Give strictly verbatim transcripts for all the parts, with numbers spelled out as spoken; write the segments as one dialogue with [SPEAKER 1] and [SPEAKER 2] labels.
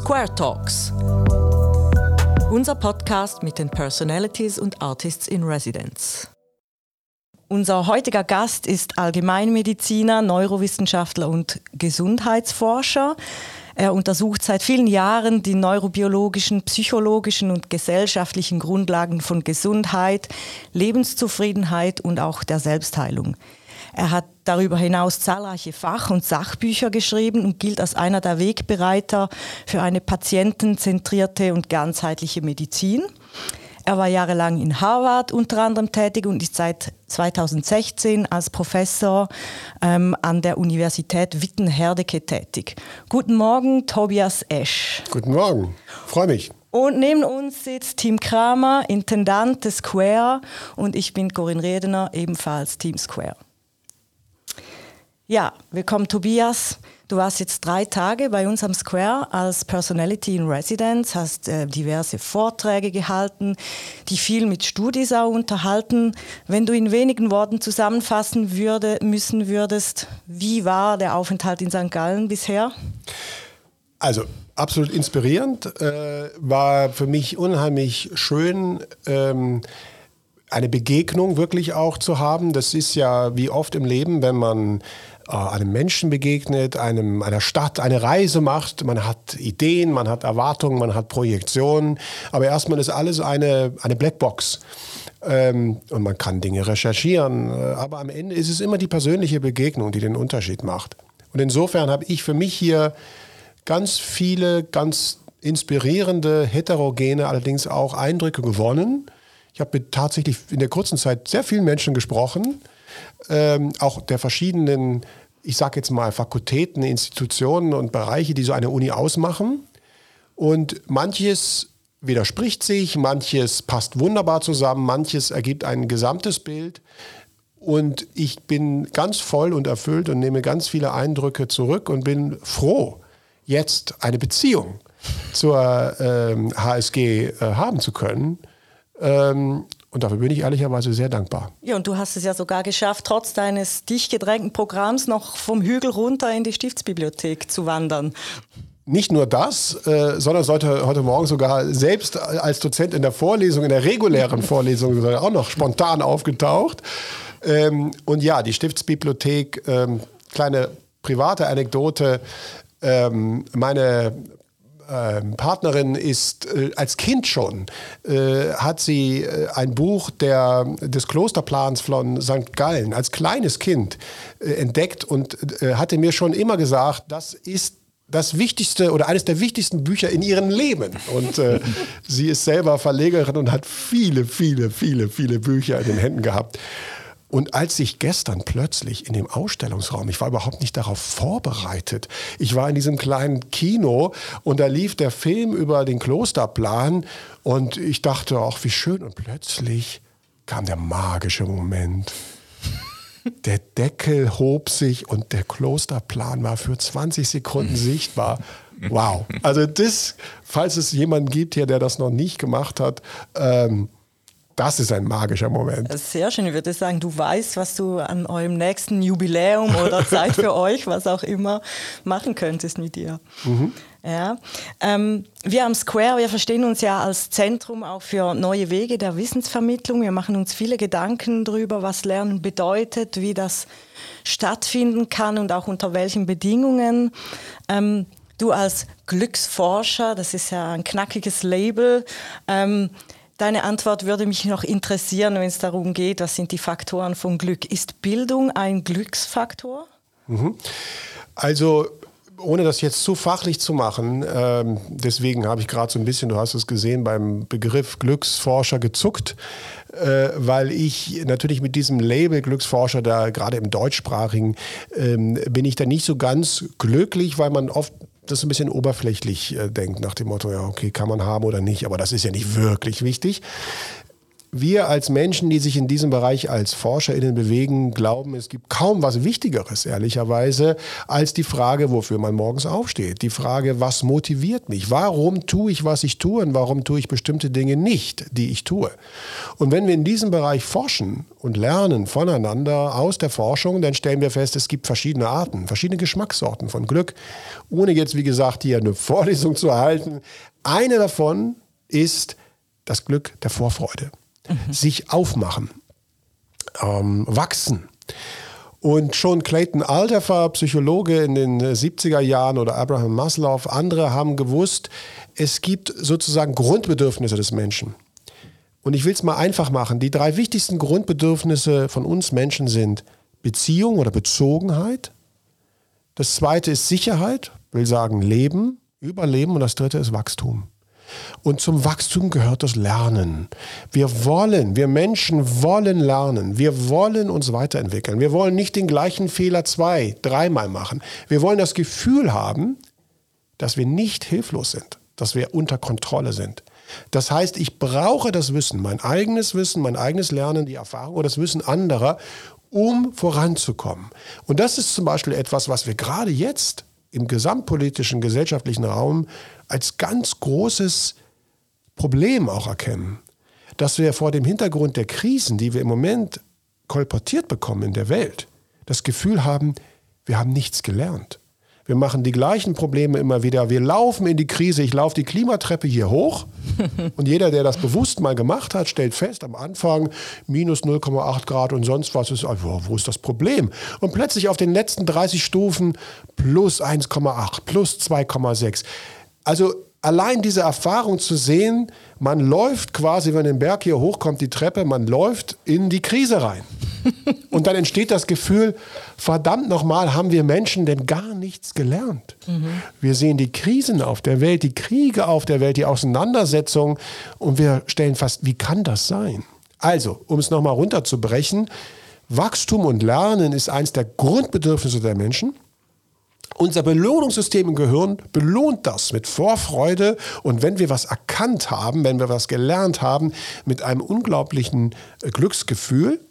[SPEAKER 1] Square Talks. Unser Podcast mit den Personalities und Artists in Residence. Unser heutiger Gast ist Allgemeinmediziner, Neurowissenschaftler und Gesundheitsforscher. Er untersucht seit vielen Jahren die neurobiologischen, psychologischen und gesellschaftlichen Grundlagen von Gesundheit, Lebenszufriedenheit und auch der Selbstheilung. Er hat darüber hinaus zahlreiche Fach- und Sachbücher geschrieben und gilt als einer der Wegbereiter für eine patientenzentrierte und ganzheitliche Medizin. Er war jahrelang in Harvard unter anderem tätig und ist seit zweitausendsechzehn als Professor ähm, an der Universität Witten-Herdecke tätig. Guten Morgen, Tobias Esch.
[SPEAKER 2] Guten Morgen, freue mich.
[SPEAKER 1] Und neben uns sitzt Tim Kramer, Intendant des Square, und ich bin Corinne Redener, ebenfalls Team Square. Ja, willkommen Tobias. Du warst jetzt drei Tage bei uns am Square als Personality in Residence, hast äh, diverse Vorträge gehalten, die viel mit Studis auch unterhalten. Wenn du in wenigen Worten zusammenfassen würde, müssen würdest, wie war der Aufenthalt in Sankt Gallen bisher?
[SPEAKER 2] Also absolut inspirierend, äh, war für mich unheimlich schön, ähm, eine Begegnung wirklich auch zu haben. Das ist ja wie oft im Leben, wenn man einem Menschen begegnet, einem, einer Stadt eine Reise macht. Man hat Ideen, man hat Erwartungen, man hat Projektionen. Aber erstmal ist alles eine, eine Blackbox. Ähm, und man kann Dinge recherchieren. Aber am Ende ist es immer die persönliche Begegnung, die den Unterschied macht. Und insofern habe ich für mich hier ganz viele, ganz inspirierende, heterogene, allerdings auch Eindrücke gewonnen. Ich habe mit tatsächlich in der kurzen Zeit sehr vielen Menschen gesprochen. Ähm, auch der verschiedenen, ich sage jetzt mal, Fakultäten, Institutionen und Bereiche, die so eine Uni ausmachen. Und manches widerspricht sich, manches passt wunderbar zusammen, manches ergibt ein gesamtes Bild. Und ich bin ganz voll und erfüllt und nehme ganz viele Eindrücke zurück und bin froh, jetzt eine Beziehung zur ähm, H S G äh, haben zu können. Ähm, Und dafür bin ich ehrlicherweise sehr dankbar.
[SPEAKER 1] Ja, und du hast es ja sogar geschafft, trotz deines dicht gedrängten Programms noch vom Hügel runter in die Stiftsbibliothek zu wandern.
[SPEAKER 2] Nicht nur das, äh, sondern sollte heute Morgen sogar selbst als Dozent in der Vorlesung, in der regulären Vorlesung auch noch spontan aufgetaucht. Ähm, und ja, die Stiftsbibliothek, ähm, kleine private Anekdote, ähm, meine Partnerin ist äh, als Kind schon, äh, hat sie äh, ein Buch der, des Klosterplans von Sankt Gallen als kleines Kind äh, entdeckt und äh, hatte mir schon immer gesagt, das ist das wichtigste oder eines der wichtigsten Bücher in ihrem Leben. Und äh, sie ist selber Verlegerin und hat viele, viele, viele, viele Bücher in den Händen gehabt. Und als ich gestern plötzlich in dem Ausstellungsraum, ich war überhaupt nicht darauf vorbereitet, ich war in diesem kleinen Kino und da lief der Film über den Klosterplan und ich dachte, ach wie schön, und plötzlich kam der magische Moment. Der Deckel hob sich und der Klosterplan war für zwanzig Sekunden sichtbar. Wow. Also das, falls es jemanden gibt hier, der das noch nicht gemacht hat, ähm, das ist ein magischer Moment.
[SPEAKER 1] Das ist sehr schön. Ich würde sagen, du weißt, was du an eurem nächsten Jubiläum oder Zeit für euch, was auch immer, machen könntest mit dir. Mhm. Ja. Ähm, wir am Square, wir verstehen uns ja als Zentrum auch für neue Wege der Wissensvermittlung. Wir machen uns viele Gedanken darüber, was Lernen bedeutet, wie das stattfinden kann und auch unter welchen Bedingungen. Ähm, du als Glücksforscher, das ist ja ein knackiges Label, ähm, deine Antwort würde mich noch interessieren, wenn es darum geht, was sind die Faktoren von Glück? Ist Bildung ein Glücksfaktor?
[SPEAKER 2] Mhm. Also, ohne das jetzt zu fachlich zu machen, ähm, deswegen habe ich gerade so ein bisschen, du hast es gesehen, beim Begriff Glücksforscher gezuckt, äh, weil ich natürlich mit diesem Label Glücksforscher, da gerade im deutschsprachigen, ähm, bin ich da nicht so ganz glücklich, weil man oft das ein bisschen oberflächlich äh, denkt, nach dem Motto, ja, okay, kann man haben oder nicht, aber das ist ja nicht wirklich wichtig. wir als Menschen, die sich in diesem Bereich als ForscherInnen bewegen, glauben, es gibt kaum was Wichtigeres, ehrlicherweise, als die Frage, wofür man morgens aufsteht. Die Frage, was motiviert mich? Warum tue ich, was ich tue und warum tue ich bestimmte Dinge nicht, die ich tue? Und wenn wir in diesem Bereich forschen und lernen voneinander aus der Forschung, dann stellen wir fest, es gibt verschiedene Arten, verschiedene Geschmackssorten von Glück. Ohne jetzt, wie gesagt, hier eine Vorlesung zu halten. Eine davon ist das Glück der Vorfreude. Mhm. Sich aufmachen, ähm, wachsen. Und schon Clayton Alderfer, Psychologe in den siebziger Jahren, oder Abraham Maslow, andere haben gewusst, es gibt sozusagen Grundbedürfnisse des Menschen. Und ich will es mal einfach machen. Die drei wichtigsten Grundbedürfnisse von uns Menschen sind Beziehung oder Bezogenheit. Das zweite ist Sicherheit, will sagen Leben, Überleben. Und das dritte ist Wachstum. Und zum Wachstum gehört das Lernen. Wir wollen, wir Menschen wollen lernen. Wir wollen uns weiterentwickeln. Wir wollen nicht den gleichen Fehler zwei, dreimal machen. Wir wollen das Gefühl haben, dass wir nicht hilflos sind, dass wir unter Kontrolle sind. Das heißt, ich brauche das Wissen, mein eigenes Wissen, mein eigenes Lernen, die Erfahrung oder das Wissen anderer, um voranzukommen. Und das ist zum Beispiel etwas, was wir gerade jetzt im gesamtpolitischen, gesellschaftlichen Raum als ganz großes Problem auch erkennen. Dass wir vor dem Hintergrund der Krisen, die wir im Moment kolportiert bekommen in der Welt, das Gefühl haben, wir haben nichts gelernt. Wir machen die gleichen Probleme immer wieder. Wir laufen in die Krise. Ich laufe die Klimatreppe hier hoch. Und jeder, der das bewusst mal gemacht hat, stellt fest, am Anfang minus null Komma acht Grad und sonst was ist, also, wo ist das Problem? Und plötzlich auf den letzten dreißig Stufen plus eins Komma acht, plus zwei Komma sechs. Also allein diese Erfahrung zu sehen, man läuft quasi, wenn den Berg hier hochkommt, die Treppe, man läuft in die Krise rein. Und dann entsteht das Gefühl, verdammt nochmal, haben wir Menschen denn gar nichts gelernt? Mhm. Wir sehen die Krisen auf der Welt, die Kriege auf der Welt, die Auseinandersetzungen und wir stellen fest, wie kann das sein? Also, um es nochmal runterzubrechen, Wachstum und Lernen ist eines der Grundbedürfnisse der Menschen. Unser Belohnungssystem im Gehirn belohnt das mit Vorfreude und wenn wir was erkannt haben, wenn wir was gelernt haben, mit einem unglaublichen Glücksgefühl.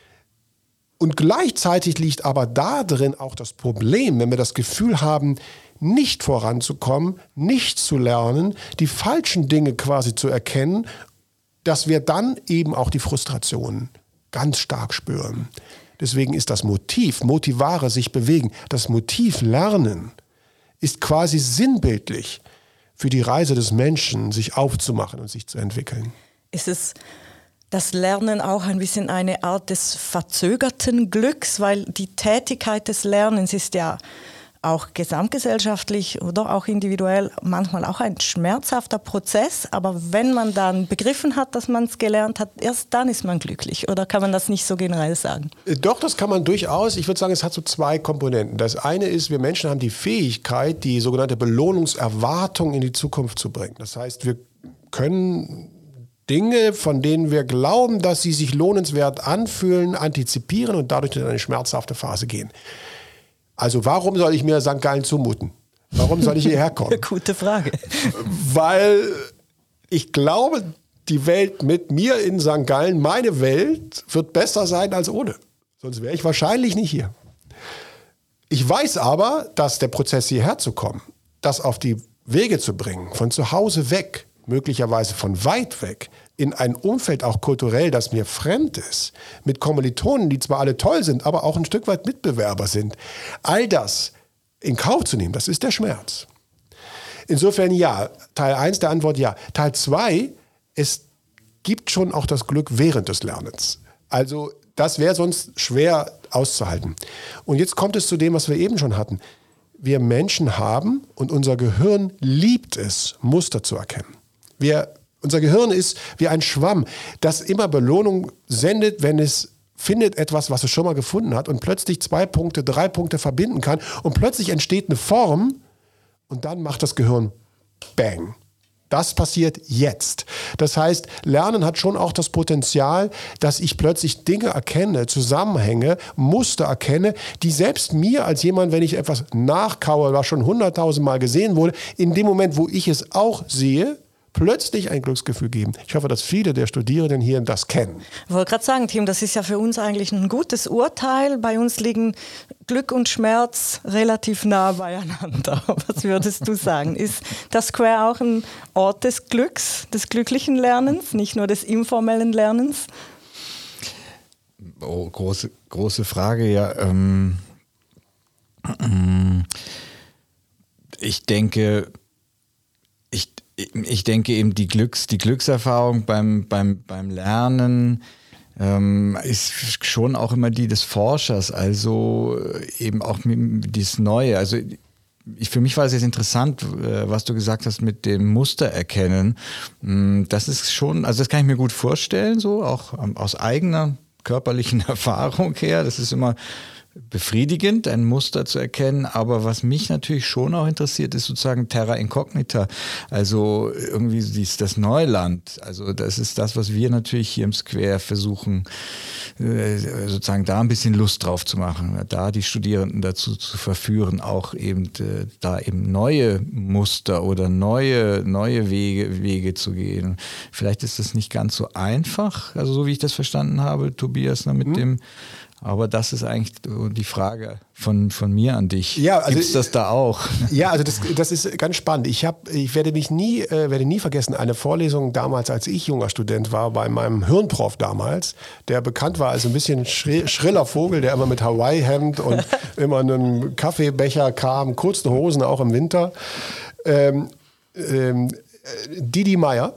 [SPEAKER 2] Und gleichzeitig liegt aber da drin auch das Problem, wenn wir das Gefühl haben, nicht voranzukommen, nicht zu lernen, die falschen Dinge quasi zu erkennen, dass wir dann eben auch die Frustration ganz stark spüren. Deswegen ist das Motiv, motivare, sich bewegen, das Motiv Lernen ist quasi sinnbildlich für die Reise des Menschen, sich aufzumachen und sich zu entwickeln.
[SPEAKER 1] Ist es das Lernen auch ein bisschen eine Art des verzögerten Glücks, weil die Tätigkeit des Lernens ist ja auch gesamtgesellschaftlich oder auch individuell manchmal auch ein schmerzhafter Prozess, aber wenn man dann begriffen hat, dass man es gelernt hat, erst dann ist man glücklich, oder kann man das nicht so generell sagen?
[SPEAKER 2] Doch, das kann man durchaus. Ich würde sagen, es hat so zwei Komponenten. Das eine ist, wir Menschen haben die Fähigkeit, die sogenannte Belohnungserwartung in die Zukunft zu bringen. Das heißt, wir können Dinge, von denen wir glauben, dass sie sich lohnenswert anfühlen, antizipieren und dadurch in eine schmerzhafte Phase gehen. Also warum soll ich mir Sankt Gallen zumuten? Warum soll ich hierher kommen?
[SPEAKER 1] Gute Frage.
[SPEAKER 2] Weil ich glaube, die Welt mit mir in Sankt Gallen, meine Welt, wird besser sein als ohne. Sonst wäre ich wahrscheinlich nicht hier. Ich weiß aber, dass der Prozess hierher zu kommen, das auf die Wege zu bringen, von zu Hause weg, möglicherweise von weit weg, in ein Umfeld auch kulturell, das mir fremd ist, mit Kommilitonen, die zwar alle toll sind, aber auch ein Stück weit Mitbewerber sind. All das in Kauf zu nehmen, das ist der Schmerz. Insofern ja, Teil eins der Antwort ja. Teil zwei, es gibt schon auch das Glück während des Lernens. Also das wäre sonst schwer auszuhalten. Und jetzt kommt es zu dem, was wir eben schon hatten. Wir Menschen haben und unser Gehirn liebt es, Muster zu erkennen. Wir Unser Gehirn ist wie ein Schwamm, das immer Belohnung sendet, wenn es findet etwas, was es schon mal gefunden hat und plötzlich zwei Punkte, drei Punkte verbinden kann und plötzlich entsteht eine Form und dann macht das Gehirn Bang. Das passiert jetzt. Das heißt, Lernen hat schon auch das Potenzial, dass ich plötzlich Dinge erkenne, Zusammenhänge, Muster erkenne, die selbst mir als jemand, wenn ich etwas nachkaue, was schon hunderttausend Mal gesehen wurde, in dem Moment, wo ich es auch sehe, plötzlich ein Glücksgefühl geben. Ich hoffe, dass viele der Studierenden hier das kennen.
[SPEAKER 1] Ich wollte gerade sagen, Tim, das ist ja für uns eigentlich ein gutes Urteil. Bei uns liegen Glück und Schmerz relativ nah beieinander. Was würdest du sagen? Ist das Square auch ein Ort des Glücks, des glücklichen Lernens, nicht nur des informellen Lernens?
[SPEAKER 3] Oh, große, große Frage, ja. Ähm, ich denke, ich, ich denke eben die Glücks, die Glückserfahrung beim, beim, beim Lernen ähm, ist schon auch immer die des Forschers, also eben auch dieses Neue. Also ich, für mich war es jetzt interessant, was du gesagt hast mit dem Muster erkennen. Das ist schon, also das kann ich mir gut vorstellen, so auch aus eigener körperlichen Erfahrung her. Das ist immer befriedigend, ein Muster zu erkennen, aber was mich natürlich schon auch interessiert, ist sozusagen Terra Incognita, also irgendwie dies, das Neuland, also das ist das, was wir natürlich hier im Square versuchen, sozusagen da ein bisschen Lust drauf zu machen, da die Studierenden dazu zu verführen, auch eben da eben neue Muster oder neue, neue Wege, Wege zu gehen. Vielleicht ist das nicht ganz so einfach, also so wie ich das verstanden habe, Tobias, ne, mit hm. dem. Aber das ist eigentlich die Frage von, von mir an dich. Ja, also, gibt es das da auch?
[SPEAKER 2] Ja, also das, das ist ganz spannend. Ich, hab, ich werde mich nie, äh, werde nie vergessen, eine Vorlesung damals, als ich junger Student war, bei meinem Hirnprof damals, der bekannt war als ein bisschen schrill, schriller Vogel, der immer mit Hawaii-Hemd und immer einen Kaffeebecher kam, kurzen Hosen, auch im Winter. Ähm, ähm, Didi Meier.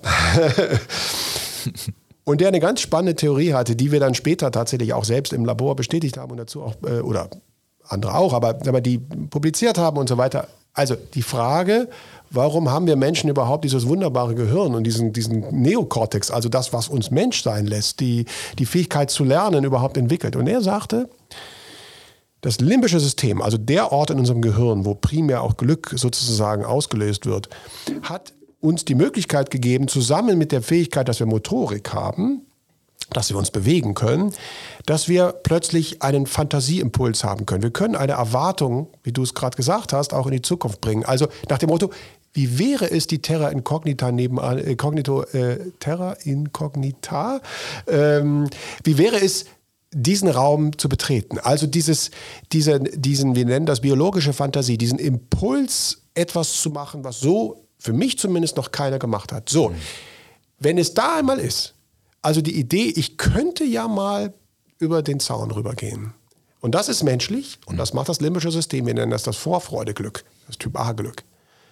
[SPEAKER 2] Und der eine ganz spannende Theorie hatte, die wir dann später tatsächlich auch selbst im Labor bestätigt haben und dazu auch, äh, oder andere auch, aber, aber die publiziert haben und so weiter. Also die Frage, warum haben wir Menschen überhaupt dieses wunderbare Gehirn und diesen, diesen Neokortex, also das, was uns Mensch sein lässt, die, die Fähigkeit zu lernen überhaupt entwickelt. Und er sagte, das limbische System, also der Ort in unserem Gehirn, wo primär auch Glück sozusagen ausgelöst wird, hat uns die Möglichkeit gegeben, zusammen mit der Fähigkeit, dass wir Motorik haben, dass wir uns bewegen können, dass wir plötzlich einen Fantasieimpuls haben können. Wir können eine Erwartung, wie du es gerade gesagt hast, auch in die Zukunft bringen. Also nach dem Motto, wie wäre es, die Terra Incognita nebenan, äh, Cognito, äh, Terra Incognita, ähm, wie wäre es, diesen Raum zu betreten? Also dieses, diese, diesen, wir nennen das biologische Fantasie, diesen Impuls, etwas zu machen, was so für mich zumindest noch keiner gemacht hat. So, mhm. Wenn es da einmal ist, also die Idee, ich könnte ja mal über den Zaun rübergehen. Und das ist menschlich und das macht das limbische System. Wir nennen das das Vorfreudeglück, das Typ A-Glück.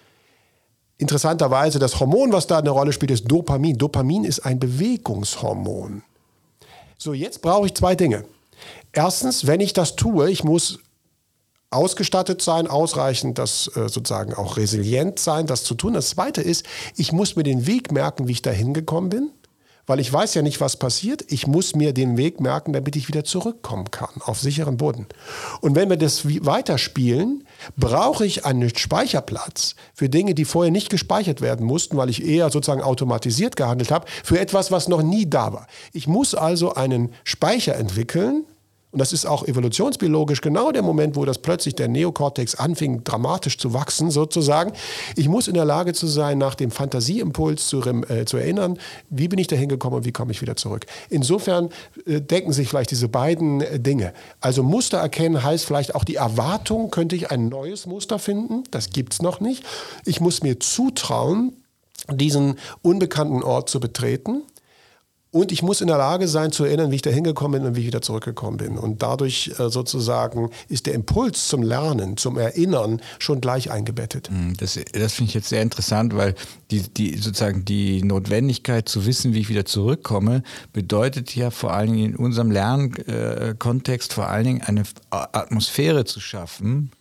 [SPEAKER 2] Interessanterweise, das Hormon, was da eine Rolle spielt, ist Dopamin. Dopamin ist ein Bewegungshormon. So, jetzt brauche ich zwei Dinge. Erstens, wenn ich das tue, ich muss ausgestattet sein, ausreichend, das äh, sozusagen auch resilient sein, das zu tun. Das Zweite ist, ich muss mir den Weg merken, wie ich da hingekommen bin, weil ich weiß ja nicht, was passiert. Ich muss mir den Weg merken, damit ich wieder zurückkommen kann, auf sicheren Boden. Und wenn wir das weiterspielen, brauche ich einen Speicherplatz für Dinge, die vorher nicht gespeichert werden mussten, weil ich eher sozusagen automatisiert gehandelt habe, für etwas, was noch nie da war. Ich muss also einen Speicher entwickeln. Und das ist auch evolutionsbiologisch genau der Moment, wo das plötzlich der Neokortex anfing, dramatisch zu wachsen, sozusagen. Ich muss in der Lage zu sein, nach dem Fantasieimpuls zu, äh, zu erinnern, wie bin ich da hingekommen und wie komme ich wieder zurück. Insofern äh, decken sich vielleicht diese beiden äh, Dinge. Also Muster erkennen heißt vielleicht auch die Erwartung, könnte ich ein neues Muster finden? Das gibt es noch nicht. Ich muss mir zutrauen, diesen unbekannten Ort zu betreten. Und ich muss in der Lage sein, zu erinnern, wie ich da hingekommen bin und wie ich wieder zurückgekommen bin. Und dadurch äh, sozusagen ist der Impuls zum Lernen, zum Erinnern schon gleich eingebettet.
[SPEAKER 3] Das, das finde ich jetzt sehr interessant, weil die, die, sozusagen die Notwendigkeit zu wissen, wie ich wieder zurückkomme, bedeutet ja vor allen Dingen in unserem Lernkontext vor allen Dingen eine Atmosphäre zu schaffen,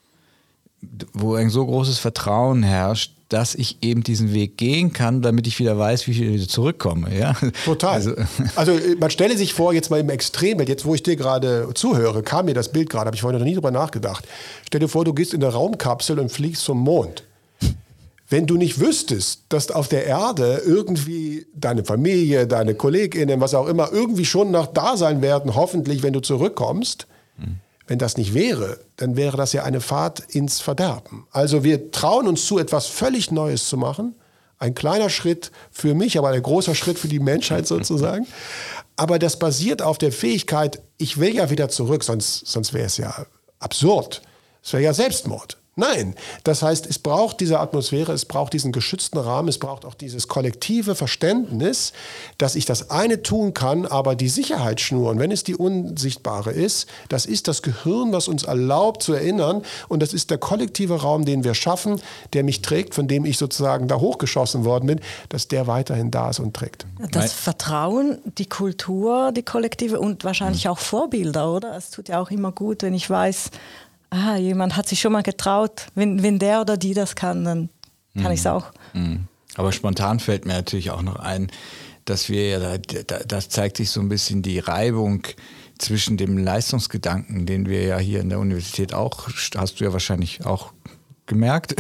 [SPEAKER 3] wo ein so großes Vertrauen herrscht, dass ich eben diesen Weg gehen kann, damit ich wieder weiß, wie ich wieder zurückkomme. Ja?
[SPEAKER 2] Total. Also, also man stelle sich vor, jetzt mal im Extrembild, jetzt wo ich dir gerade zuhöre, kam mir das Bild gerade, habe ich vorhin noch nie drüber nachgedacht. Stell dir vor, du gehst in eine Raumkapsel und fliegst zum Mond. Wenn du nicht wüsstest, dass auf der Erde irgendwie deine Familie, deine KollegInnen, was auch immer, irgendwie schon noch da sein werden, hoffentlich, wenn du zurückkommst, hm. Wenn das nicht wäre, dann wäre das ja eine Fahrt ins Verderben. Also wir trauen uns zu, etwas völlig Neues zu machen, Ein kleiner Schritt für mich, aber ein großer Schritt für die Menschheit sozusagen. Aber das basiert auf der Fähigkeit, ich will ja wieder zurück, sonst, sonst wäre es ja absurd. Es wäre ja Selbstmord. Nein, das heißt, es braucht diese Atmosphäre, es braucht diesen geschützten Rahmen, es braucht auch dieses kollektive Verständnis, dass ich das eine tun kann, aber die Sicherheitsschnur, und wenn es die unsichtbare ist, das ist das Gehirn, was uns erlaubt zu erinnern, und das ist der kollektive Raum, den wir schaffen, der mich trägt, von dem ich sozusagen da hochgeschossen worden bin, dass der weiterhin da ist und trägt.
[SPEAKER 1] Das Vertrauen, die Kultur, die kollektive und wahrscheinlich auch Vorbilder, oder? Es tut ja auch immer gut, wenn ich weiß, ah, jemand hat sich schon mal getraut. Wenn, wenn der oder die das kann, dann kann mhm. ich es auch.
[SPEAKER 3] Mhm. Aber spontan fällt mir natürlich auch noch ein, dass wir ja, da, da, das zeigt sich so ein bisschen die Reibung zwischen dem Leistungsgedanken, den wir ja hier in der Universität auch, hast du ja wahrscheinlich auch gemerkt,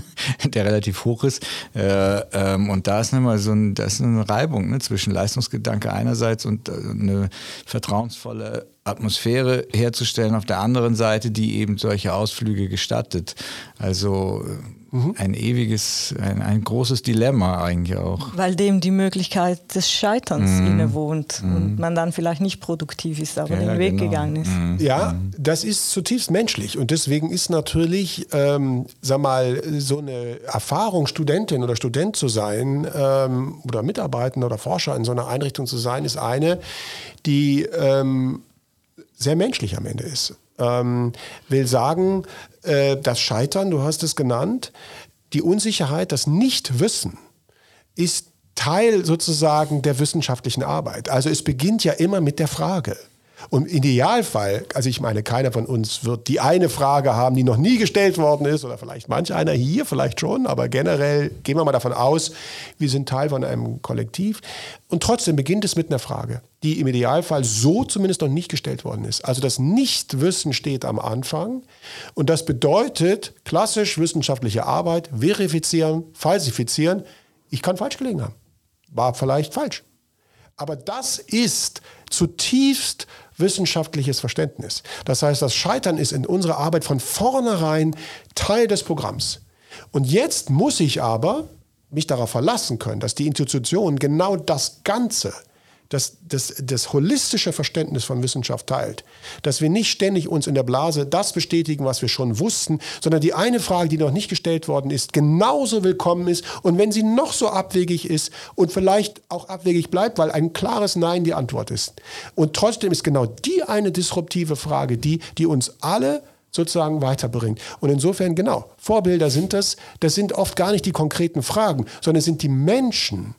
[SPEAKER 3] der relativ hoch ist. Äh, ähm, und da ist nochmal so ein, da ist eine Reibung ne, zwischen Leistungsgedanke einerseits und äh, eine vertrauensvolle Atmosphäre herzustellen auf der anderen Seite, die eben solche Ausflüge gestattet. Also mhm. ein ewiges, ein, ein großes Dilemma eigentlich auch.
[SPEAKER 1] Weil dem die Möglichkeit des Scheiterns mhm. innewohnt
[SPEAKER 3] mhm.
[SPEAKER 1] und man dann vielleicht nicht produktiv ist, aber
[SPEAKER 3] ja,
[SPEAKER 1] den Weg
[SPEAKER 3] genau.
[SPEAKER 1] gegangen ist.
[SPEAKER 3] Mhm.
[SPEAKER 2] Ja, das ist zutiefst menschlich und deswegen ist natürlich, ähm, sag mal, so eine Erfahrung, Studentin oder Student zu sein ähm, oder Mitarbeitender oder Forscher in so einer Einrichtung zu sein, ist eine, die ähm, sehr menschlich am Ende ist. Ähm, will sagen, äh, das Scheitern, du hast es genannt, die Unsicherheit, das Nichtwissen ist Teil sozusagen der wissenschaftlichen Arbeit. Also es beginnt ja immer mit der Frage. Und im Idealfall, also ich meine, keiner von uns wird die eine Frage haben, die noch nie gestellt worden ist, oder vielleicht manch einer hier, vielleicht schon, aber generell gehen wir mal davon aus, wir sind Teil von einem Kollektiv. Und trotzdem beginnt es mit einer Frage, die im Idealfall so zumindest noch nicht gestellt worden ist. Also das Nichtwissen steht am Anfang und das bedeutet klassisch wissenschaftliche Arbeit, verifizieren, falsifizieren. Ich kann falsch gelegen haben, war vielleicht falsch. Aber das ist zutiefst wissenschaftliches Verständnis. Das heißt, das Scheitern ist in unserer Arbeit von vornherein Teil des Programms. Und jetzt muss ich aber mich darauf verlassen können, dass die Institution genau das Ganze, das, das, das holistische Verständnis von Wissenschaft teilt. Dass wir nicht ständig uns in der Blase das bestätigen, was wir schon wussten, sondern die eine Frage, die noch nicht gestellt worden ist, genauso willkommen ist. Und wenn sie noch so abwegig ist und vielleicht auch abwegig bleibt, weil ein klares Nein die Antwort ist. Und trotzdem ist genau die eine disruptive Frage, die, die uns alle sozusagen weiterbringt. Und insofern, genau, Vorbilder sind das. Das sind oft gar nicht die konkreten Fragen, sondern es sind die Menschen,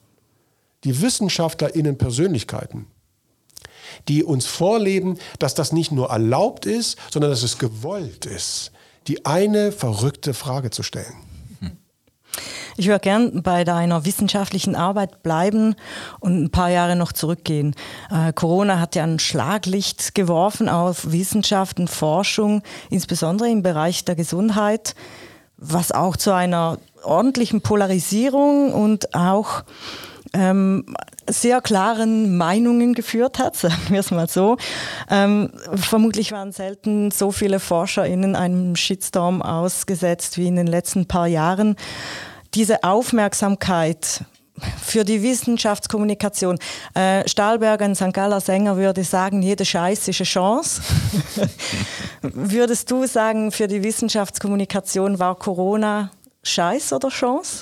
[SPEAKER 2] die WissenschaftlerInnen Persönlichkeiten, die uns vorleben, dass das nicht nur erlaubt ist, sondern dass es gewollt ist, die eine verrückte Frage zu stellen.
[SPEAKER 1] Ich würde gern bei deiner wissenschaftlichen Arbeit bleiben und ein paar Jahre noch zurückgehen. Äh, Corona hat ja ein Schlaglicht geworfen auf Wissenschaft und Forschung, insbesondere im Bereich der Gesundheit, was auch zu einer ordentlichen Polarisierung und auch Ähm, sehr klaren Meinungen geführt hat, sagen wir es mal so. Ähm, vermutlich waren selten so viele ForscherInnen einem Shitstorm ausgesetzt wie in den letzten paar Jahren. Diese Aufmerksamkeit für die Wissenschaftskommunikation. Äh, Stahlberger, ein Sankt Galler Sänger, würde sagen, jede Scheiß ist eine Chance. Würdest du sagen, für die Wissenschaftskommunikation war Corona Scheiß oder Chance?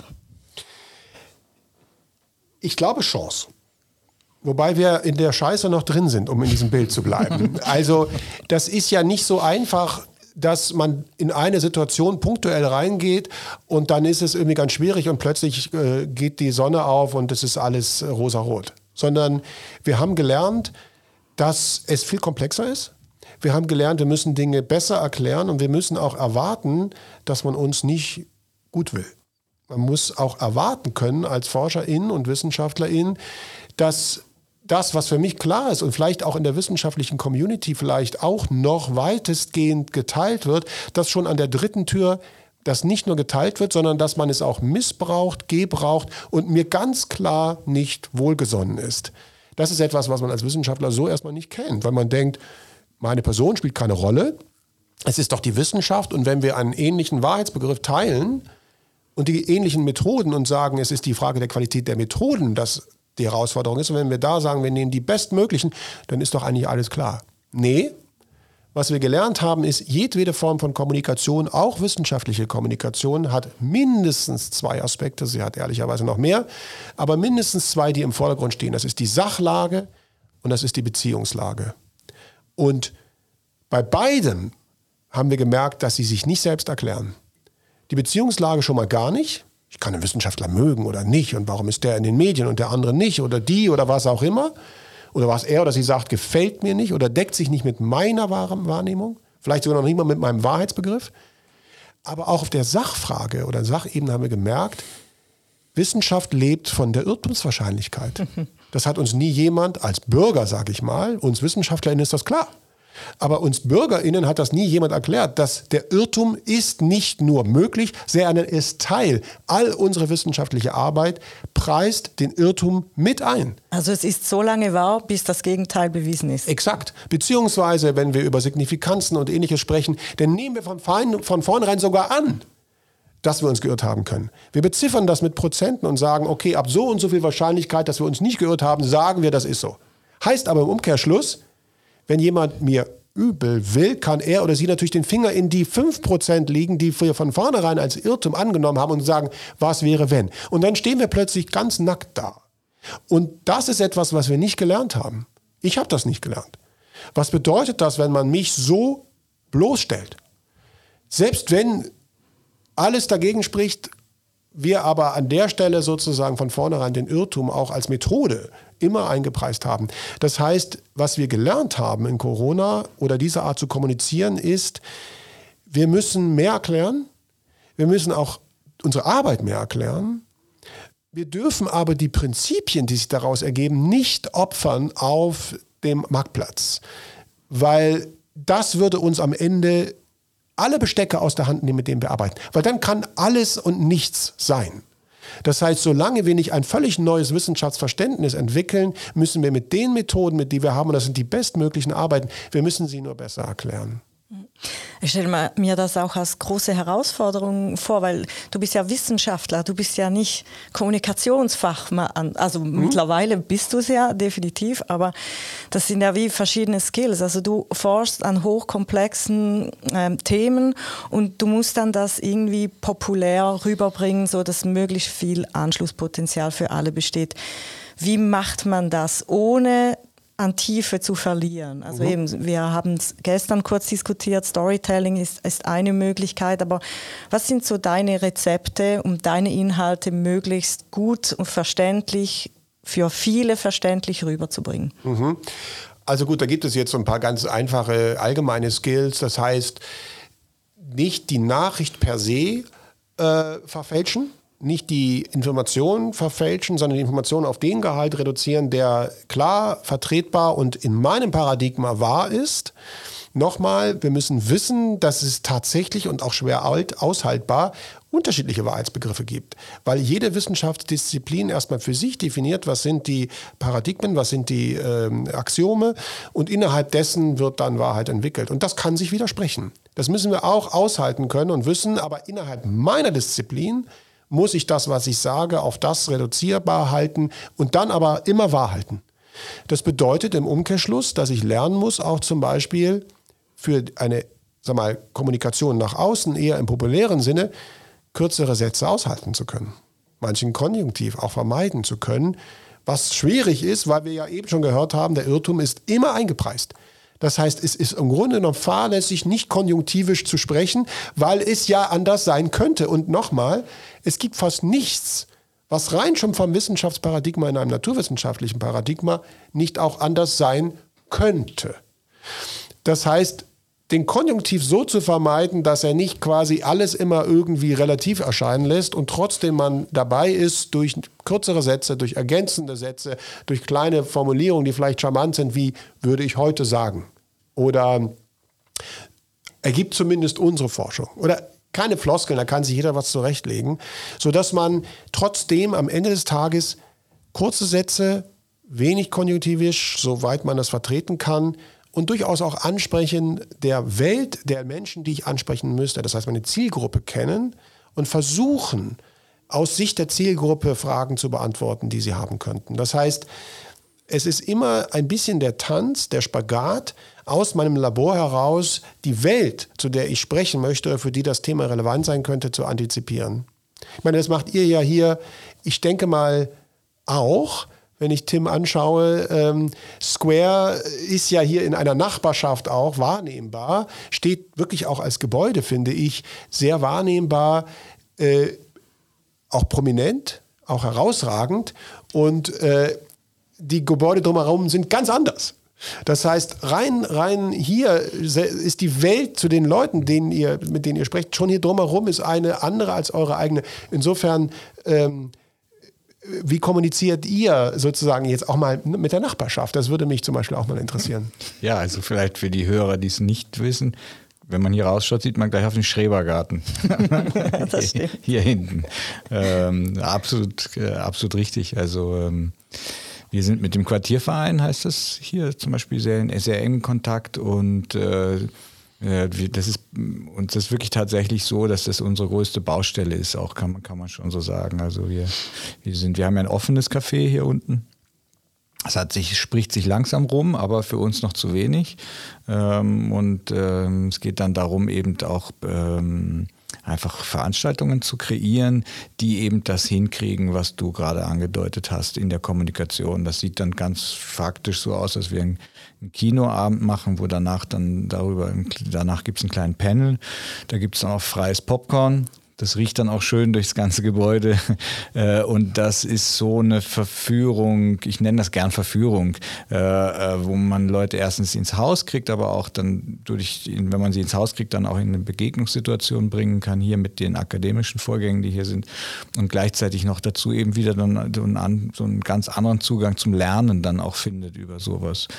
[SPEAKER 2] Ich glaube Chance. Wobei wir in der Scheiße noch drin sind, um in diesem Bild zu bleiben. Also das ist ja nicht so einfach, dass man in eine Situation punktuell reingeht und dann ist es irgendwie ganz schwierig und plötzlich äh, geht die Sonne auf und es ist alles äh, rosarot. Sondern wir haben gelernt, dass es viel komplexer ist. Wir haben gelernt, wir müssen Dinge besser erklären und wir müssen auch erwarten, dass man uns nicht gut will. Man muss auch erwarten können als ForscherInnen und WissenschaftlerInnen, dass das, was für mich klar ist und vielleicht auch in der wissenschaftlichen Community vielleicht auch noch weitestgehend geteilt wird, dass schon an der dritten Tür das nicht nur geteilt wird, sondern dass man es auch missbraucht, gebraucht und mir ganz klar nicht wohlgesonnen ist. Das ist etwas, was man als Wissenschaftler so erstmal nicht kennt, weil man denkt, meine Person spielt keine Rolle, es ist doch die Wissenschaft und wenn wir einen ähnlichen Wahrheitsbegriff teilen, und die ähnlichen Methoden und sagen, es ist die Frage der Qualität der Methoden, das die Herausforderung ist. Und wenn wir da sagen, wir nehmen die bestmöglichen, dann ist doch eigentlich alles klar. Nee, was wir gelernt haben, ist, jedwede Form von Kommunikation, auch wissenschaftliche Kommunikation, hat mindestens zwei Aspekte. Sie hat ehrlicherweise noch mehr, aber mindestens zwei, die im Vordergrund stehen. Das ist die Sachlage und das ist die Beziehungslage. Und bei beidem haben wir gemerkt, dass sie sich nicht selbst erklären. Die Beziehungslage schon mal gar nicht. Ich kann einen Wissenschaftler mögen oder nicht und warum ist der in den Medien und der andere nicht oder die oder was auch immer. Oder was er oder sie sagt, gefällt mir nicht oder deckt sich nicht mit meiner Wahrnehmung. Vielleicht sogar noch nicht mal mit meinem Wahrheitsbegriff. Aber auch auf der Sachfrage oder Sachebene haben wir gemerkt, Wissenschaft lebt von der Irrtumswahrscheinlichkeit. Das hat uns nie jemand, als Bürger sage ich mal, uns WissenschaftlerInnen ist das klar. Aber uns BürgerInnen hat das nie jemand erklärt, dass der Irrtum ist nicht nur möglich, sondern er ist Teil. All unsere wissenschaftliche Arbeit preist den Irrtum mit ein.
[SPEAKER 1] Also es ist so lange wahr, bis das Gegenteil bewiesen ist.
[SPEAKER 2] Exakt. Beziehungsweise, wenn wir über Signifikanzen und Ähnliches sprechen, dann nehmen wir von, fein, von vornherein sogar an, dass wir uns geirrt haben können. Wir beziffern das mit Prozenten und sagen, okay, ab so und so viel Wahrscheinlichkeit, dass wir uns nicht geirrt haben, sagen wir, das ist so. Heißt aber im Umkehrschluss, wenn jemand mir übel will, kann er oder sie natürlich den Finger in die fünf Prozent legen, die wir von vornherein als Irrtum angenommen haben und sagen, was wäre wenn? Und dann stehen wir plötzlich ganz nackt da. Und das ist etwas, was wir nicht gelernt haben. Ich habe das nicht gelernt. Was bedeutet das, wenn man mich so bloßstellt? Selbst wenn alles dagegen spricht, wir aber an der Stelle sozusagen von vornherein den Irrtum auch als Methode immer eingepreist haben. Das heißt, was wir gelernt haben in Corona oder diese Art zu kommunizieren ist, wir müssen mehr erklären, wir müssen auch unsere Arbeit mehr erklären. Wir dürfen aber die Prinzipien, die sich daraus ergeben, nicht opfern auf dem Marktplatz, weil das würde uns am Ende alle Bestecke aus der Hand nehmen, mit denen wir arbeiten. Weil dann kann alles und nichts sein. Das heißt, solange wir nicht ein völlig neues Wissenschaftsverständnis entwickeln, müssen wir mit den Methoden, mit denen wir haben, und das sind die bestmöglichen Arbeiten, wir müssen sie nur besser erklären.
[SPEAKER 1] Ich stelle mir das auch als große Herausforderung vor, weil du bist ja Wissenschaftler, du bist ja nicht Kommunikationsfachmann, also mhm. mittlerweile bist du es ja definitiv, aber das sind ja wie verschiedene Skills. Also du forschst an hochkomplexen ähm, Themen und du musst dann das irgendwie populär rüberbringen, so dass möglichst viel Anschlusspotenzial für alle besteht. Wie macht man das, ohne an Tiefe zu verlieren? Also mhm. eben, wir haben es gestern kurz diskutiert, Storytelling ist, ist eine Möglichkeit, aber was sind so deine Rezepte, um deine Inhalte möglichst gut und verständlich, für viele verständlich rüberzubringen?
[SPEAKER 2] Mhm. Also gut, da gibt es jetzt so ein paar ganz einfache allgemeine Skills, das heißt, nicht die Nachricht per se äh, verfälschen, nicht die Informationen verfälschen, sondern die Informationen auf den Gehalt reduzieren, der klar vertretbar und in meinem Paradigma wahr ist. Nochmal, wir müssen wissen, dass es tatsächlich und auch schwer aushaltbar unterschiedliche Wahrheitsbegriffe gibt. Weil jede Wissenschaftsdisziplin erstmal für sich definiert, was sind die Paradigmen, was sind die äh, Axiome und innerhalb dessen wird dann Wahrheit entwickelt. Und das kann sich widersprechen. Das müssen wir auch aushalten können und wissen, aber innerhalb meiner Disziplin muss ich das, was ich sage, auf das reduzierbar halten und dann aber immer wahr halten. Das bedeutet im Umkehrschluss, dass ich lernen muss, auch zum Beispiel für eine, sag mal, Kommunikation nach außen, eher im populären Sinne, kürzere Sätze aushalten zu können. Manchen Konjunktiv auch vermeiden zu können, was schwierig ist, weil wir ja eben schon gehört haben, der Irrtum ist immer eingepreist. Das heißt, es ist im Grunde genommen fahrlässig, nicht konjunktivisch zu sprechen, weil es ja anders sein könnte. Und nochmal, es gibt fast nichts, was rein schon vom Wissenschaftsparadigma in einem naturwissenschaftlichen Paradigma nicht auch anders sein könnte. Das heißt, den Konjunktiv so zu vermeiden, dass er nicht quasi alles immer irgendwie relativ erscheinen lässt und trotzdem man dabei ist, durch kürzere Sätze, durch ergänzende Sätze, durch kleine Formulierungen, die vielleicht charmant sind, wie würde ich heute sagen. Oder ergibt zumindest unsere Forschung. Oder keine Floskeln, da kann sich jeder was zurechtlegen, sodass man trotzdem am Ende des Tages kurze Sätze, wenig konjunktivisch, soweit man das vertreten kann, und durchaus auch ansprechen der Welt, der Menschen, die ich ansprechen müsste. Das heißt, meine Zielgruppe kennen und versuchen, aus Sicht der Zielgruppe Fragen zu beantworten, die sie haben könnten. Das heißt, es ist immer ein bisschen der Tanz, der Spagat, aus meinem Labor heraus die Welt, zu der ich sprechen möchte, für die das Thema relevant sein könnte, zu antizipieren. Ich meine, das macht ihr ja hier, ich denke mal auch, wenn ich Tim anschaue, ähm, Square ist ja hier in einer Nachbarschaft auch wahrnehmbar, steht wirklich auch als Gebäude, finde ich, sehr wahrnehmbar, äh, auch prominent, auch herausragend und äh, die Gebäude drumherum sind ganz anders. Das heißt, rein, rein hier ist die Welt zu den Leuten, denen ihr, mit denen ihr sprecht, schon hier drumherum ist eine andere als eure eigene. Insofern, ähm, wie kommuniziert ihr sozusagen jetzt auch mal mit der Nachbarschaft? Das würde mich zum Beispiel auch mal interessieren.
[SPEAKER 3] Ja, also vielleicht für die Hörer, die es nicht wissen, wenn man hier rausschaut, sieht man gleich auf den Schrebergarten.
[SPEAKER 1] Das stimmt.
[SPEAKER 3] hier, hier hinten. Ähm, absolut, äh, absolut richtig. Also ähm, wir sind mit dem Quartierverein, heißt das hier zum Beispiel, sehr, sehr engen Kontakt und äh, das ist uns ist wirklich tatsächlich so, dass das unsere größte Baustelle ist, auch kann man, kann man schon so sagen. Also wir, wir sind, wir haben ja ein offenes Café hier unten. Es hat sich, spricht sich langsam rum, aber für uns noch zu wenig. Ähm, und ähm, es geht dann darum, eben auch ähm, einfach Veranstaltungen zu kreieren, die eben das hinkriegen, was du gerade angedeutet hast in der Kommunikation. Das sieht dann ganz faktisch so aus, als wir ein, ein Kinoabend machen, wo danach dann darüber, danach gibt es einen kleinen Panel, da gibt es dann auch freies Popcorn. Das riecht dann auch schön durchs ganze Gebäude und das ist so eine Verführung, ich nenne das gern Verführung, wo man Leute erstens ins Haus kriegt, aber auch dann, durch, wenn man sie ins Haus kriegt, dann auch in eine Begegnungssituation bringen kann, hier mit den akademischen Vorgängen, die hier sind und gleichzeitig noch dazu eben wieder dann so einen, so einen ganz anderen Zugang zum Lernen dann auch findet über sowas.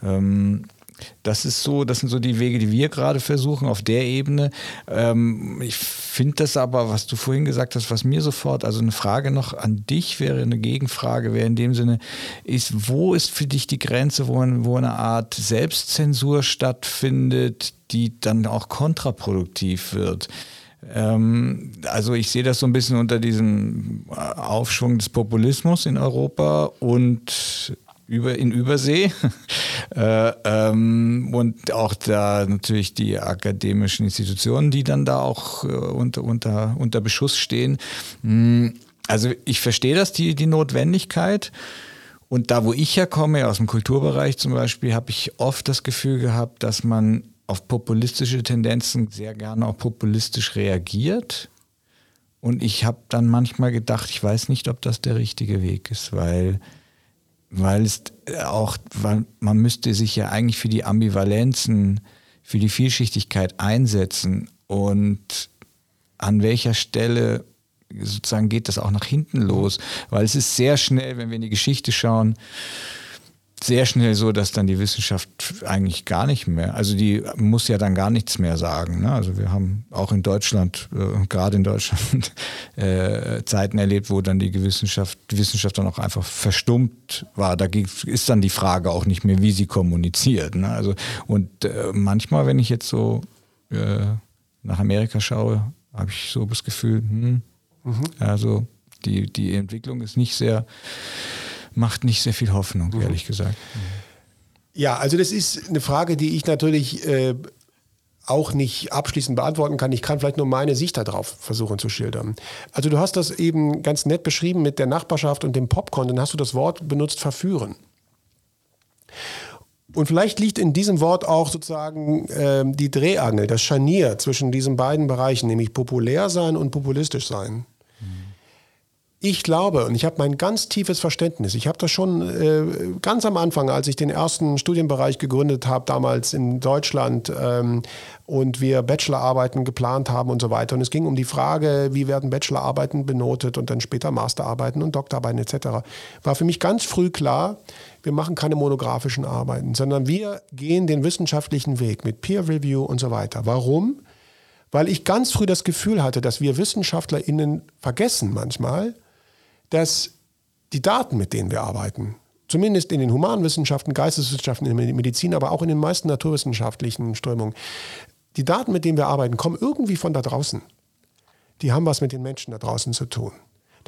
[SPEAKER 3] Das ist so, das sind so die Wege, die wir gerade versuchen auf der Ebene. Ähm, ich finde das aber, was du vorhin gesagt hast, was mir sofort, also eine Frage noch an dich wäre, eine Gegenfrage wäre in dem Sinne, ist, wo ist für dich die Grenze, wo, wo eine Art Selbstzensur stattfindet, die dann auch kontraproduktiv wird? Ähm, also ich sehe das so ein bisschen unter diesem Aufschwung des Populismus in Europa und über in Übersee äh, ähm, und auch da natürlich die akademischen Institutionen, die dann da auch äh, unter, unter, unter Beschuss stehen. Also ich verstehe das, die, die Notwendigkeit. Und da, wo ich herkomme, aus dem Kulturbereich zum Beispiel, habe ich oft das Gefühl gehabt, dass man auf populistische Tendenzen sehr gerne auch populistisch reagiert. Und ich habe dann manchmal gedacht, ich weiß nicht, ob das der richtige Weg ist, weil Weil es auch, weil man müsste sich ja eigentlich für die Ambivalenzen, für die Vielschichtigkeit einsetzen und an welcher Stelle sozusagen geht das auch nach hinten los, weil es ist sehr schnell, wenn wir in die Geschichte schauen, sehr schnell so, dass dann die Wissenschaft eigentlich gar nicht mehr, also die muss ja dann gar nichts mehr sagen. Ne? Also wir haben auch in Deutschland, äh, gerade in Deutschland, äh, Zeiten erlebt, wo dann die Wissenschaft, die Wissenschaft dann auch einfach verstummt war. Da ist dann die Frage auch nicht mehr, wie sie kommuniziert. Ne? Also, und äh, manchmal, wenn ich jetzt so äh, nach Amerika schaue, habe ich so das Gefühl, hm, mhm. also die, die Entwicklung ist nicht sehr... macht nicht sehr viel Hoffnung, mhm. ehrlich gesagt.
[SPEAKER 2] Ja, also das ist eine Frage, die ich natürlich äh, auch nicht abschließend beantworten kann. Ich kann vielleicht nur meine Sicht darauf versuchen zu schildern. Also du hast das eben ganz nett beschrieben mit der Nachbarschaft und dem Popcorn. Dann hast du das Wort benutzt, verführen. Und vielleicht liegt in diesem Wort auch sozusagen äh, die Drehangel, das Scharnier zwischen diesen beiden Bereichen, nämlich populär sein und populistisch sein. Ich glaube, und ich habe mein ganz tiefes Verständnis, ich habe das schon äh, ganz am Anfang, als ich den ersten Studienbereich gegründet habe, damals in Deutschland, ähm, und wir Bachelorarbeiten geplant haben und so weiter. Und es ging um die Frage, wie werden Bachelorarbeiten benotet und dann später Masterarbeiten und Doktorarbeiten et cetera. War für mich ganz früh klar, wir machen keine monografischen Arbeiten, sondern wir gehen den wissenschaftlichen Weg mit Peer Review und so weiter. Warum? Weil ich ganz früh das Gefühl hatte, dass wir WissenschaftlerInnen vergessen manchmal, dass die Daten, mit denen wir arbeiten, zumindest in den Humanwissenschaften, Geisteswissenschaften, in der Medizin, aber auch in den meisten naturwissenschaftlichen Strömungen, die Daten, mit denen wir arbeiten, kommen irgendwie von da draußen. Die haben was mit den Menschen da draußen zu tun.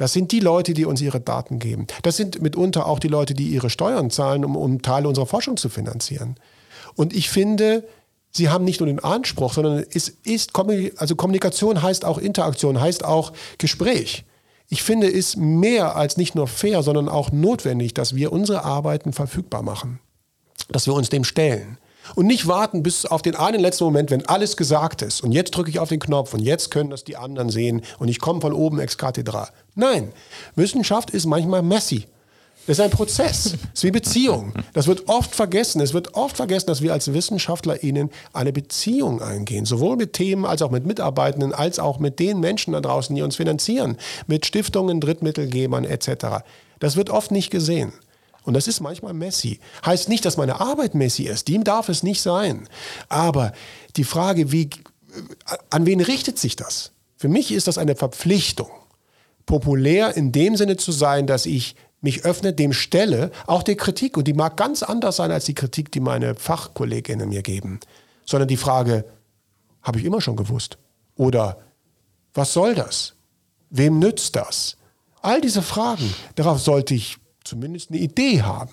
[SPEAKER 2] Das sind die Leute, die uns ihre Daten geben. Das sind mitunter auch die Leute, die ihre Steuern zahlen, um, um Teile unserer Forschung zu finanzieren. Und ich finde, sie haben nicht nur den Anspruch, sondern es ist, also Kommunikation heißt auch Interaktion, heißt auch Gespräch. Ich finde es mehr als nicht nur fair, sondern auch notwendig, dass wir unsere Arbeiten verfügbar machen. Dass wir uns dem stellen. Und nicht warten bis auf den einen letzten Moment, wenn alles gesagt ist. Und jetzt drücke ich auf den Knopf und jetzt können das die anderen sehen und ich komme von oben ex cathedra. Nein, Wissenschaft ist manchmal messy. Das ist ein Prozess. Das ist wie Beziehung. Das wird oft vergessen. Es wird oft vergessen, dass wir als WissenschaftlerInnen eine Beziehung eingehen. Sowohl mit Themen als auch mit Mitarbeitenden, als auch mit den Menschen da draußen, die uns finanzieren. Mit Stiftungen, Drittmittelgebern et cetera. Das wird oft nicht gesehen. Und das ist manchmal messy. Heißt nicht, dass meine Arbeit messy ist. Die darf es nicht sein. Aber die Frage, wie, an wen richtet sich das? Für mich ist das eine Verpflichtung, populär in dem Sinne zu sein, dass ich mich öffne, dem stelle, auch der Kritik. Und die mag ganz anders sein als die Kritik, die meine FachkollegInnen mir geben. Sondern die Frage, habe ich immer schon gewusst? Oder was soll das? Wem nützt das? All diese Fragen, darauf sollte ich zumindest eine Idee haben.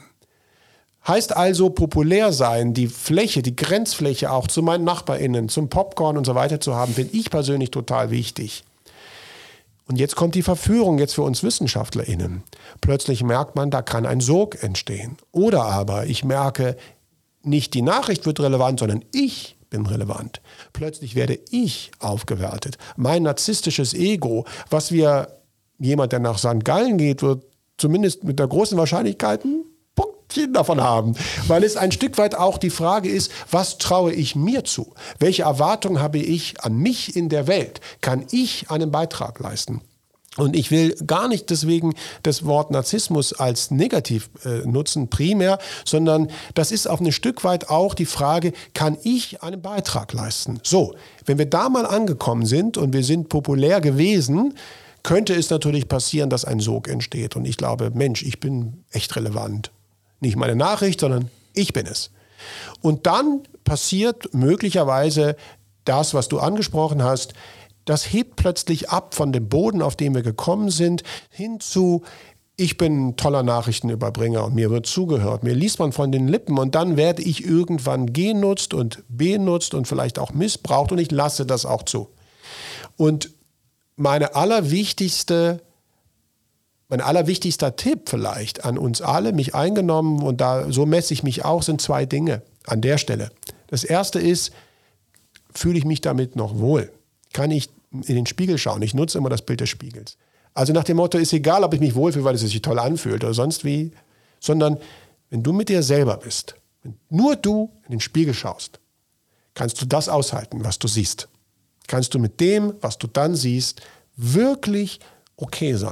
[SPEAKER 2] Heißt also populär sein, die Fläche, die Grenzfläche auch zu meinen NachbarInnen, zum Popcorn und so weiter zu haben, finde ich persönlich total wichtig. Und jetzt kommt die Verführung jetzt für uns WissenschaftlerInnen. Plötzlich merkt man, da kann ein Sog entstehen. Oder aber ich merke, nicht die Nachricht wird relevant, sondern ich bin relevant. Plötzlich werde ich aufgewertet. Mein narzisstisches Ego, was wir, jemand, der nach Sankt Gallen geht, wird zumindest mit der großen Wahrscheinlichkeit ein Punktchen davon haben. Weil es ein Stück weit auch die Frage ist, was traue ich mir zu? Welche Erwartungen habe ich an mich in der Welt? Kann ich einen Beitrag leisten? Und ich will gar nicht deswegen das Wort Narzissmus als negativ äh, nutzen, primär, sondern das ist auf ein Stück weit auch die Frage, kann ich einen Beitrag leisten? So, wenn wir da mal angekommen sind und wir sind populär gewesen, könnte es natürlich passieren, dass ein Sog entsteht. Und ich glaube, Mensch, ich bin echt relevant. Nicht meine Nachricht, sondern ich bin es. Und dann passiert möglicherweise das, was du angesprochen hast. Das hebt plötzlich ab von dem Boden, auf dem wir gekommen sind, hin zu, ich bin ein toller Nachrichtenüberbringer und mir wird zugehört. Mir liest man von den Lippen und dann werde ich irgendwann genutzt und benutzt und vielleicht auch missbraucht und ich lasse das auch zu. Und Meine allerwichtigste, mein allerwichtigster Tipp vielleicht an uns alle, mich eingenommen, und da so messe ich mich auch, sind zwei Dinge an der Stelle. Das erste ist, fühle ich mich damit noch wohl? Kann ich in den Spiegel schauen? Ich nutze immer das Bild des Spiegels. Also nach dem Motto, ist egal, ob ich mich wohlfühle, weil es sich toll anfühlt oder sonst wie, sondern wenn du mit dir selber bist, wenn nur du in den Spiegel schaust, kannst du das aushalten, was du siehst. Kannst du mit dem, was du dann siehst, wirklich okay sein.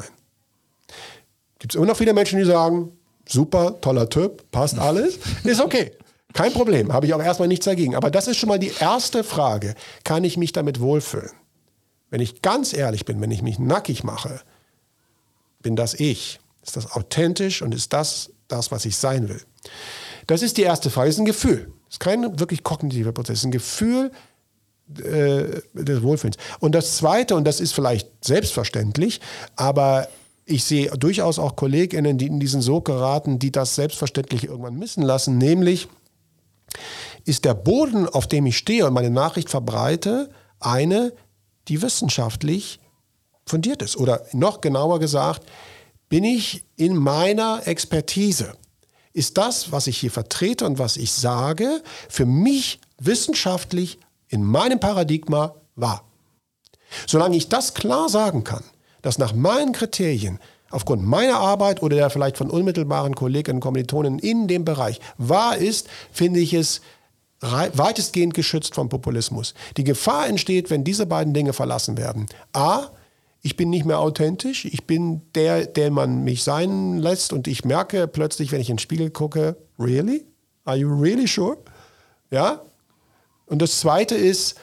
[SPEAKER 2] Gibt es immer noch viele Menschen, die sagen, super, toller Typ, passt alles, ist okay. Kein Problem, habe ich auch erstmal nichts dagegen. Aber das ist schon mal die erste Frage. Kann ich mich damit wohlfühlen? Wenn ich ganz ehrlich bin, wenn ich mich nackig mache, bin das ich. Ist das authentisch und ist das das, was ich sein will? Das ist die erste Frage. Das ist ein Gefühl. Das ist kein wirklich kognitiver Prozess. Das ist ein Gefühl äh, des Wohlfühlens. Und das Zweite, und das ist vielleicht selbstverständlich, aber ich sehe durchaus auch KollegInnen, die in diesen Sog geraten, die das selbstverständlich irgendwann missen lassen, nämlich ist der Boden, auf dem ich stehe und meine Nachricht verbreite, eine, die wissenschaftlich fundiert ist. Oder noch genauer gesagt, bin ich in meiner Expertise? Ist das, was ich hier vertrete und was ich sage, für mich wissenschaftlich in meinem Paradigma wahr? Solange ich das klar sagen kann, dass nach meinen Kriterien, aufgrund meiner Arbeit oder der vielleicht von unmittelbaren Kolleginnen und Kommilitonen in dem Bereich wahr ist, finde ich es weitestgehend geschützt vom Populismus. Die Gefahr entsteht, wenn diese beiden Dinge verlassen werden. A, ich bin nicht mehr authentisch, ich bin der, der man mich sein lässt und ich merke plötzlich, wenn ich in den Spiegel gucke, really? Are you really sure? Ja? Und das Zweite ist,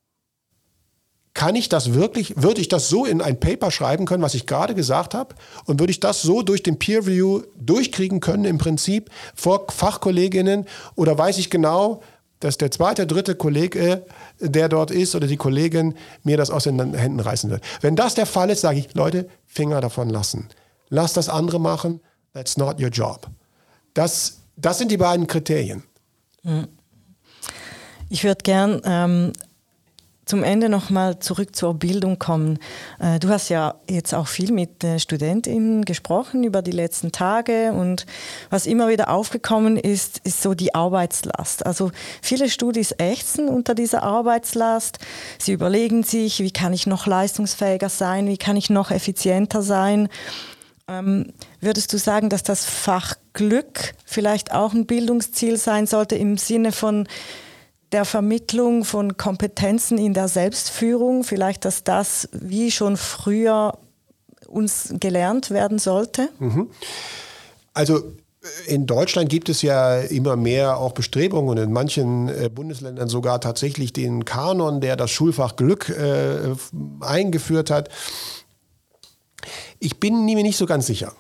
[SPEAKER 2] kann ich das wirklich, würde ich das so in ein Paper schreiben können, was ich gerade gesagt habe? Und würde ich das so durch den Peer Review durchkriegen können im Prinzip vor Fachkolleginnen? Oder weiß ich genau, dass der zweite, dritte Kollege, der dort ist oder die Kollegin, mir das aus den Händen reißen wird. Wenn das der Fall ist, sage ich, Leute, Finger davon lassen. Lass das andere machen, that's not your job. Das, das sind die beiden Kriterien.
[SPEAKER 1] Ich würde gern ähm, zum Ende nochmal zurück zur Bildung kommen. Äh, du hast ja jetzt auch viel mit äh, StudentInnen gesprochen über die letzten Tage und was immer wieder aufgekommen ist, ist so die Arbeitslast. Also viele Studis ächzen unter dieser Arbeitslast. Sie überlegen sich, wie kann ich noch leistungsfähiger sein, wie kann ich noch effizienter sein. Ähm, würdest du sagen, dass das Fach Glück vielleicht auch ein Bildungsziel sein sollte im Sinne von der Vermittlung von Kompetenzen in der Selbstführung, vielleicht, dass das wie schon früher uns gelernt werden sollte?
[SPEAKER 2] Also in Deutschland gibt es ja immer mehr auch Bestrebungen und in manchen äh, Bundesländern sogar tatsächlich den Kanon, der das Schulfach Glück äh, eingeführt hat. Ich bin mir nicht so ganz sicher,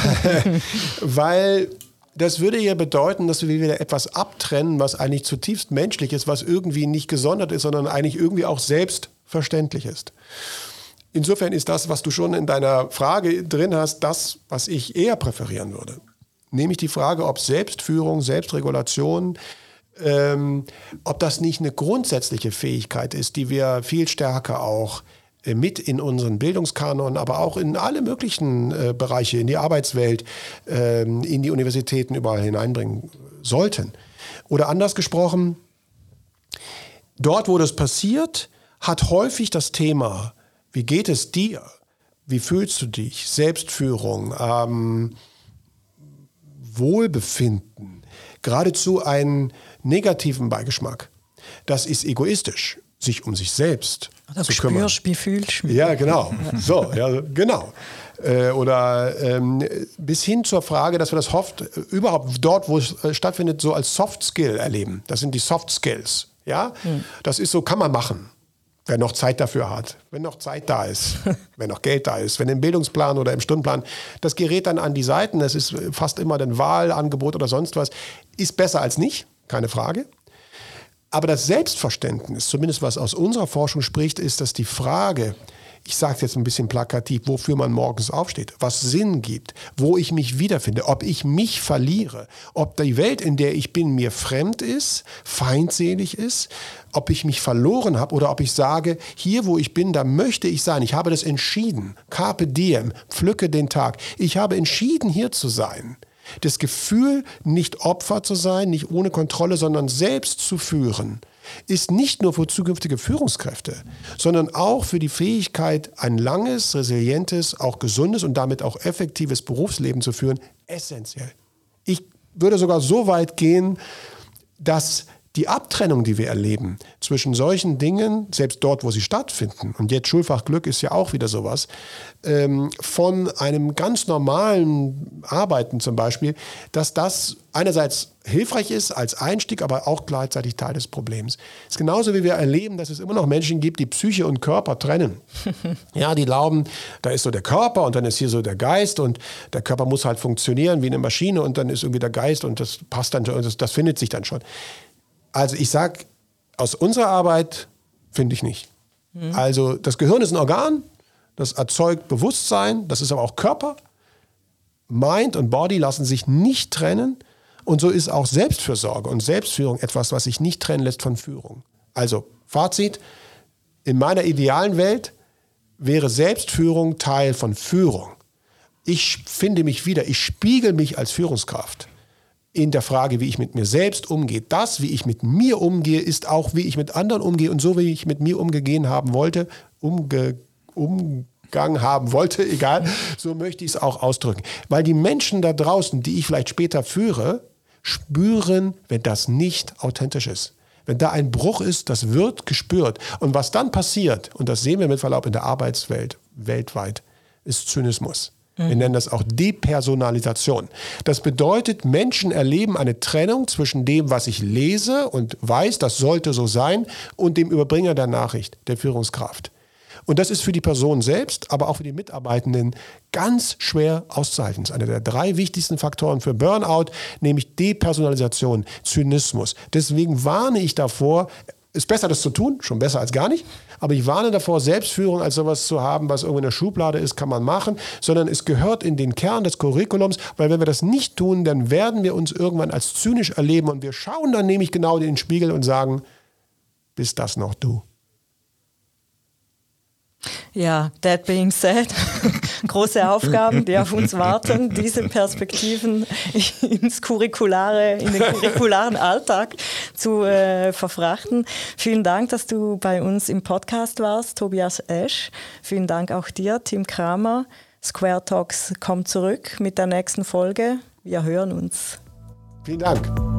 [SPEAKER 2] weil das würde ja bedeuten, dass wir wieder etwas abtrennen, was eigentlich zutiefst menschlich ist, was irgendwie nicht gesondert ist, sondern eigentlich irgendwie auch selbstverständlich ist. Insofern ist das, was du schon in deiner Frage drin hast, das, was ich eher präferieren würde. Nämlich die Frage, ob Selbstführung, Selbstregulation, ähm, ob das nicht eine grundsätzliche Fähigkeit ist, die wir viel stärker auch mit in unseren Bildungskanon, aber auch in alle möglichen äh, Bereiche, in die Arbeitswelt, äh, in die Universitäten überall hineinbringen sollten. Oder anders gesprochen, dort, wo das passiert, hat häufig das Thema, wie geht es dir, wie fühlst du dich, Selbstführung, ähm, Wohlbefinden, geradezu einen negativen Beigeschmack. Das ist egoistisch, sich um sich selbst
[SPEAKER 1] Oder
[SPEAKER 2] zu kümmern.
[SPEAKER 1] Spürst, wie fühlst du?
[SPEAKER 2] Ja, genau. So, ja, genau. Äh, oder ähm, bis hin zur Frage, dass wir das oft äh, überhaupt dort, wo es äh, stattfindet, so als Soft Skill erleben. Das sind die Soft Skills. Ja, hm. Das ist so, kann man machen, wer noch Zeit dafür hat, wenn noch Zeit da ist, wenn noch Geld da ist, wenn im Bildungsplan oder im Stundenplan das gerät dann an die Seiten. Das ist fast immer ein Wahlangebot oder sonst was. Ist besser als nicht, keine Frage. Aber das Selbstverständnis, zumindest was aus unserer Forschung spricht, ist, dass die Frage, ich sage es jetzt ein bisschen plakativ, wofür man morgens aufsteht, was Sinn gibt, wo ich mich wiederfinde, ob ich mich verliere, ob die Welt, in der ich bin, mir fremd ist, feindselig ist, ob ich mich verloren habe oder ob ich sage, hier wo ich bin, da möchte ich sein. Ich habe das entschieden. Carpe diem, pflücke den Tag. Ich habe entschieden, hier zu sein. Das Gefühl, nicht Opfer zu sein, nicht ohne Kontrolle, sondern selbst zu führen, ist nicht nur für zukünftige Führungskräfte, sondern auch für die Fähigkeit, ein langes, resilientes, auch gesundes und damit auch effektives Berufsleben zu führen, essentiell. Ich würde sogar so weit gehen, dass die Abtrennung, die wir erleben zwischen solchen Dingen, selbst dort, wo sie stattfinden, und jetzt Schulfach Glück ist ja auch wieder sowas, ähm, von einem ganz normalen Arbeiten zum Beispiel, dass das einerseits hilfreich ist als Einstieg, aber auch gleichzeitig Teil des Problems. Es ist genauso, wie wir erleben, dass es immer noch Menschen gibt, die Psyche und Körper trennen. Ja, die glauben, da ist so der Körper und dann ist hier so der Geist und der Körper muss halt funktionieren wie eine Maschine und dann ist irgendwie der Geist und das passt dann, das, das findet sich dann schon. Also ich sage, aus unserer Arbeit finde ich nicht. Mhm. Also das Gehirn ist ein Organ, das erzeugt Bewusstsein, das ist aber auch Körper. Mind und Body lassen sich nicht trennen und so ist auch Selbstfürsorge und Selbstführung etwas, was sich nicht trennen lässt von Führung. Also Fazit, in meiner idealen Welt wäre Selbstführung Teil von Führung. Ich finde mich wieder, ich spiegel mich als Führungskraft in der Frage, wie ich mit mir selbst umgehe. Das, wie ich mit mir umgehe, ist auch, wie ich mit anderen umgehe. Und so, wie ich mit mir umgehen haben wollte, umge, umgang haben wollte, egal, so möchte ich es auch ausdrücken. Weil die Menschen da draußen, die ich vielleicht später führe, spüren, wenn das nicht authentisch ist. Wenn da ein Bruch ist, das wird gespürt. Und was dann passiert, und das sehen wir mit Verlaub in der Arbeitswelt weltweit, ist Zynismus. Wir nennen das auch Depersonalisation. Das bedeutet, Menschen erleben eine Trennung zwischen dem, was ich lese und weiß, das sollte so sein, und dem Überbringer der Nachricht, der Führungskraft. Und das ist für die Person selbst, aber auch für die Mitarbeitenden ganz schwer auszuhalten. Das ist einer der drei wichtigsten Faktoren für Burnout, nämlich Depersonalisation, Zynismus. Deswegen warne ich davor, ist besser, das zu tun, schon besser als gar nicht. Aber ich warne davor, Selbstführung als sowas zu haben, was irgendwo in der Schublade ist, kann man machen, sondern es gehört in den Kern des Curriculums, weil wenn wir das nicht tun, dann werden wir uns irgendwann als zynisch erleben und wir schauen dann nämlich genau in den Spiegel und sagen, bist das noch du?
[SPEAKER 1] Ja, that being said, große Aufgaben, die auf uns warten, diese Perspektiven ins curriculare, in den curricularen Alltag zu äh, verfrachten. Vielen Dank, dass du bei uns im Podcast warst, Tobias Esch. Vielen Dank auch dir, Tim Kramer. Square Talks kommt zurück mit der nächsten Folge. Wir hören uns.
[SPEAKER 2] Vielen Dank.